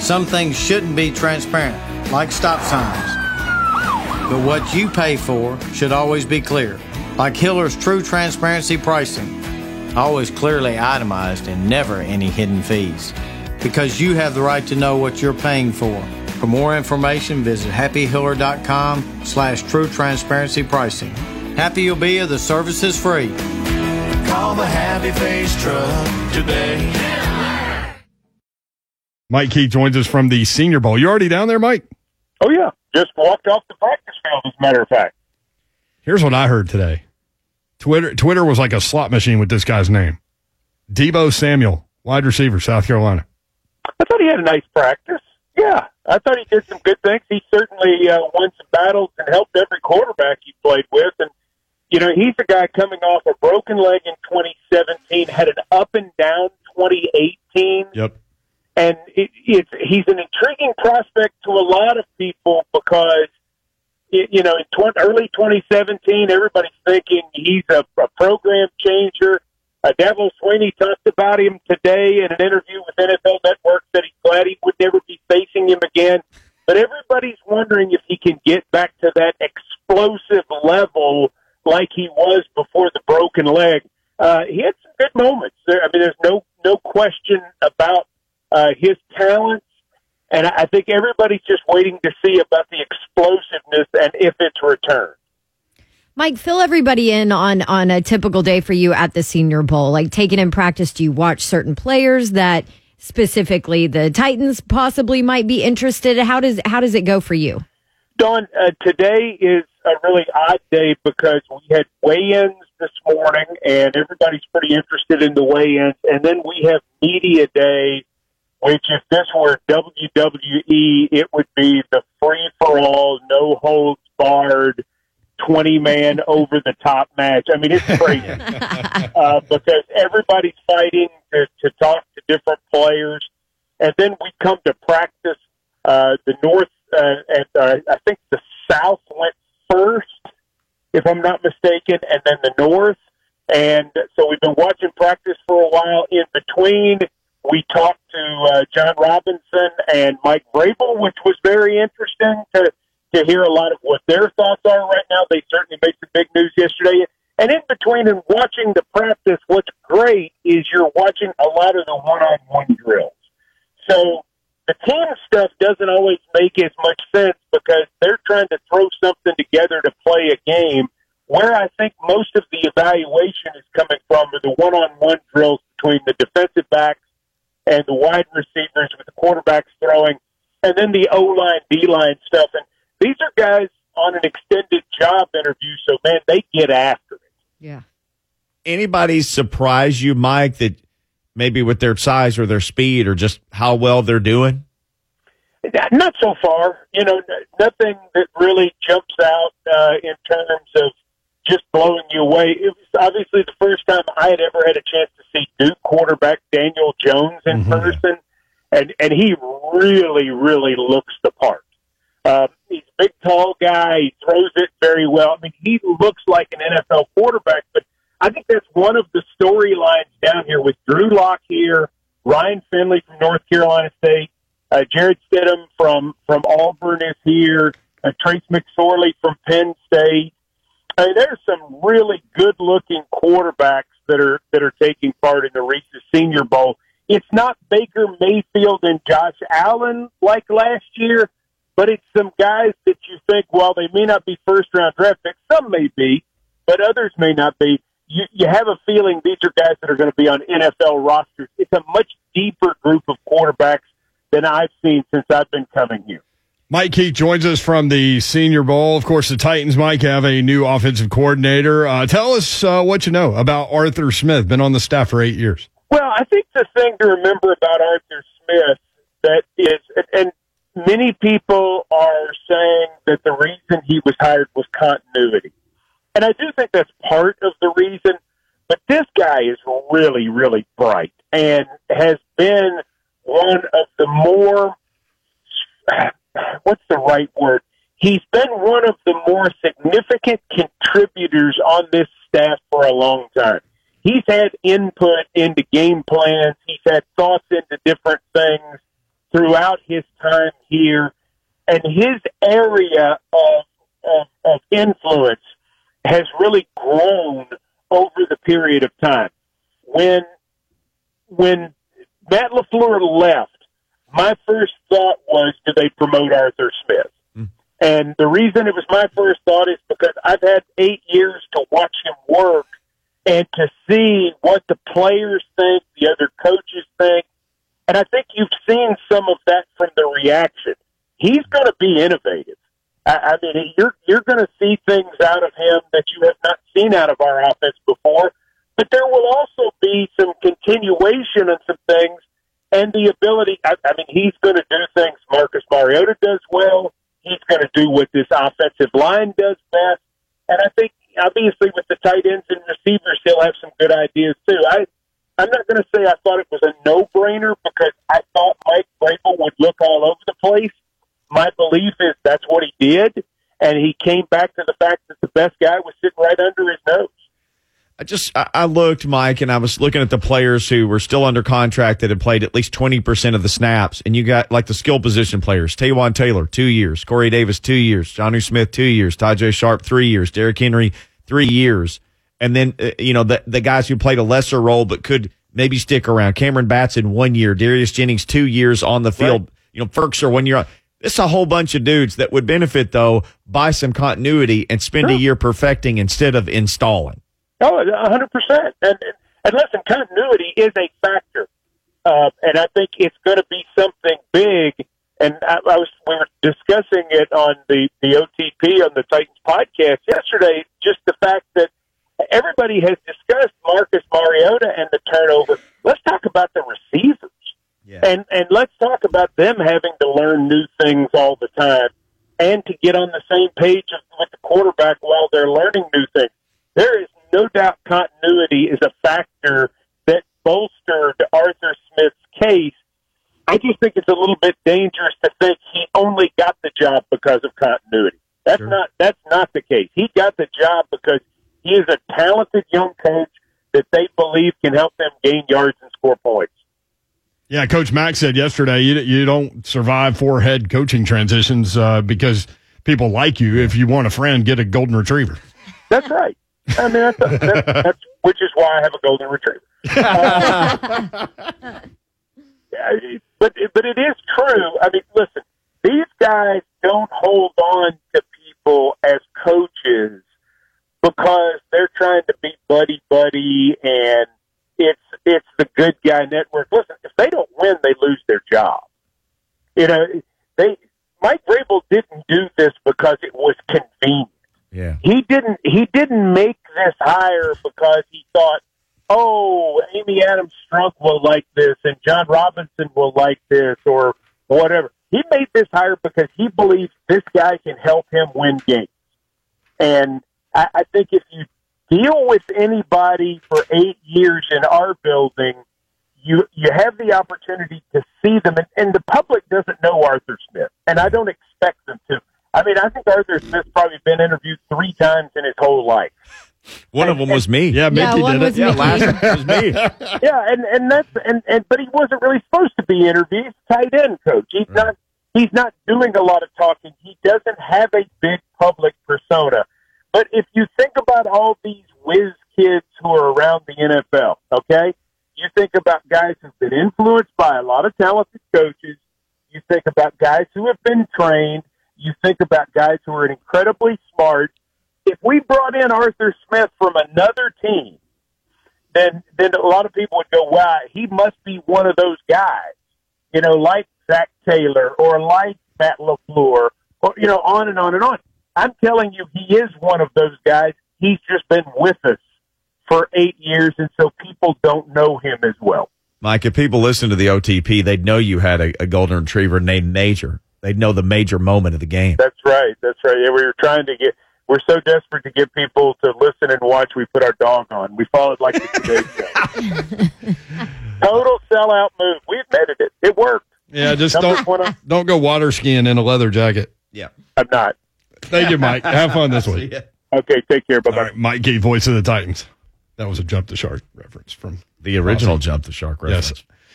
Some things shouldn't be transparent, like stop signs. But what you pay for should always be clear, like Hiller's True Transparency Pricing. Always clearly itemized and never any hidden fees. Because you have the right to know what you're paying for. For more information, visit happyhiller.com/true transparency pricing. Happy you'll be if the service is free. Call the Happy Face Truck today. Mike Keith joins us from the Senior Bowl. You already down there, Mike? Oh, yeah. Just walked off the practice field, as a matter of fact. Here's what I heard today. Twitter was like a slot machine with this guy's name. Deebo Samuel, wide receiver, South Carolina. I thought he had a nice practice. Yeah, I thought he did some good things. He certainly won some battles and helped every quarterback he played with. And, you know, he's a guy coming off a broken leg in 2017, had an up-and-down 2018. Yep. And he's an intriguing prospect to a lot of people because, you know, in early 2017, everybody's thinking he's a program changer. Dabo Swinney talked about him today in an interview with NFL Network that he's glad he would never be facing him again. But everybody's wondering if he can get back to that explosive level like he was before the broken leg. He had some good moments there. I mean, there's no question about his talents. And I think everybody's just waiting to see about the explosiveness and if it's returned. Mike, fill everybody in on a typical day for you at the Senior Bowl. Like, taking in practice, do you watch certain players that specifically the Titans possibly might be interested? How does it go for you? Dawn, today is a really odd day because we had weigh-ins this morning, and everybody's pretty interested in the weigh-ins. And then we have media day, which if this were WWE, it would be the free-for-all, no-holds-barred, 20-man over-the-top match. I mean, it's crazy because everybody's fighting to talk to different players. And then we come to practice. The North and I think the South went first, if I'm not mistaken, and then the North. And so we've been watching practice for a while. In between, we talked to John Robinson and Mike Vrabel, which was very interesting to hear a lot of what their thoughts are right now. They certainly made some big news yesterday. And in between and watching the practice, what's great is you're watching a lot of the one-on-one drills. So the team stuff doesn't always make as much sense because they're trying to throw something together to play a game. Where I think most of the evaluation is coming from are the one-on-one drills between the defensive backs and the wide receivers with the quarterbacks throwing, and then the O-line, D-line stuff. And these are guys on an extended job interview, so, man, they get after it. Yeah. Anybody surprise you, Mike, that maybe with their size or their speed or just how well they're doing? Not so far. You know, nothing that really jumps out in terms of just blowing you away. It was obviously the first time I had ever had a chance to see Duke quarterback Daniel Jones in person, and he really, really looks the part. He's a big, tall guy. He throws it very well. I mean, he looks like an NFL quarterback, but I think that's one of the storylines down here with Drew Lock here, Ryan Finley from North Carolina State, Jared Stidham from Auburn is here, Trace McSorley from Penn State. I mean, there's some really good-looking quarterbacks that are taking part in the Reese's Senior Bowl. It's not Baker Mayfield and Josh Allen like last year, but it's some guys that you think, well, they may not be first-round draft picks. Some may be, but others may not be. You have a feeling these are guys that are going to be on NFL rosters. It's a much deeper group of quarterbacks than I've seen since I've been coming here. Mike Keith joins us from the Senior Bowl. Of course, the Titans, Mike, have a new offensive coordinator. Tell us what you know about Arthur Smith, been on the staff for 8 years. Well, I think the thing to remember about Arthur Smith that is, and many people are saying that the reason he was hired was continuity. And I do think that's part of the reason, but this guy is really, really bright and has been one of the more, what's the right word? He's been one of the more significant contributors on this staff for a long time. He's had input into game plans. He's had thoughts into different things. throughout his time here, and his area of influence has really grown over the period of time. When Matt LaFleur left, my first thought was, do they promote Arthur Smith? And the reason it was my first thought is because I've had 8 years to watch him work and to see what the players think, the other coaches think. And I think you've seen some of that from the reaction. He's going to be innovative. I mean, you're going to see things out of him that you have not seen out of our offense before. But there will also be some continuation of some things and the ability. I mean, he's going to do things Marcus Mariota does well. He's going to do what this offensive line does best. And I think, obviously, with the tight ends and receivers, he'll have some good ideas, too. I'm not going to say I thought it was a no-brainer because I thought Mike Vrabel would look all over the place. My belief is that's what he did, and he came back to the fact that the best guy was sitting right under his nose. I looked, Mike, and I was looking at the players who were still under contract that had played at least 20% of the snaps. And you got like the skill position players, Taywan Taylor, 2 years, Corey Davis, 2 years, Jonnu Smith, 2 years, Tajay Sharp, 3 years, Derrick Henry, 3 years. And then, the guys who played a lesser role but could maybe stick around. Cameron Batson, 1 year, Darius Jennings, 2 years on the field, right. Ferkser, 1 year on. It's a whole bunch of dudes that would benefit, though, by some continuity and spend a year perfecting instead of installing. Oh, 100%. And listen, continuity is a factor. And I think it's going to be something big. And we were discussing it on the OTP on the Titans podcast yesterday, just the fact that everybody has discussed Marcus Mariota and the turnover. Let's talk about the receivers. Yeah. And let's talk about them having to learn new things all the time and to get on the same page with the quarterback while they're learning new things. There is no doubt continuity is a factor that bolstered Arthur Smith's case. I just think it's a little bit dangerous to think he only got the job because of continuity. That's not the case. He got the job because he is a talented young coach that they believe can help them gain yards and score points. Yeah, Coach Mack said yesterday you don't survive 4 head coaching transitions because people like you. If you want a friend, get a golden retriever. That's right. I mean, that's which is why I have a golden retriever. But it is true. I mean, listen, these guys don't hold on to people as coaches because they're trying to be buddy and it's the good guy network. Listen, if they don't win, they lose their job. Mike Vrabel didn't do this because it was convenient. Yeah. He didn't make this hire because he thought, oh, Amy Adams Strunk will like this and John Robinson will like this or whatever. He made this hire because he believes this guy can help him win games. And I think if you deal with anybody for 8 years in our building, you have the opportunity to see them. And the public doesn't know Arthur Smith, and I don't expect them to. I mean, I think Arthur Smith's probably been interviewed 3 times in his whole life. One of them was me. Yeah, Mickey did it. Yeah, last one was me. Yeah, but he wasn't really supposed to be interviewed. He's a tight end coach. He's not doing a lot of talking. He doesn't have a big public persona. But if you think about all these whiz kids who are around the NFL, okay, you think about guys who've been influenced by a lot of talented coaches. You think about guys who have been trained. You think about guys who are incredibly smart. If we brought in Arthur Smith from another team, then a lot of people would go, wow, he must be one of those guys, like Zach Taylor or like Matt LaFleur, or, on and on and on. I'm telling you, he is one of those guys. He's just been with us for 8 years, and so people don't know him as well. Mike, if people listen to the OTP, they'd know you had a golden retriever named Major. They'd know the major moment of the game. That's right. Yeah, we're so desperate to get people to listen and watch, we put our dog on. We followed like the Today Show. Total sellout move. We admitted it. It worked. Yeah, just don't go water skiing in a leather jacket. Yeah. I'm not. Thank you, Mike. Have fun this week. Okay, take care. Bye-bye. Right, Mike Gay, voice of the Titans. That was a Jump the Shark reference from the original Jump the Shark reference. Yes.